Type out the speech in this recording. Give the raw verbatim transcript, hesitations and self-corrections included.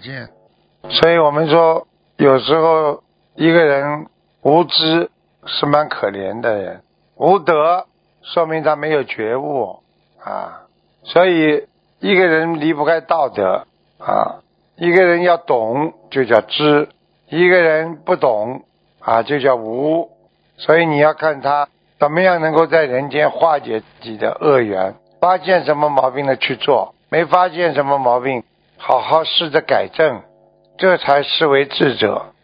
见。所以我们说，有时候一个人无知是蛮可怜的人，无德说明他没有觉悟啊。所以一个人离不开道德啊，一个人要懂就叫知，一个人不懂啊就叫无。所以你要看他怎么样能够在人间化解自己的恶缘，发现什么毛病了去做，没发现什么毛病好好试着改正，这才是为智者。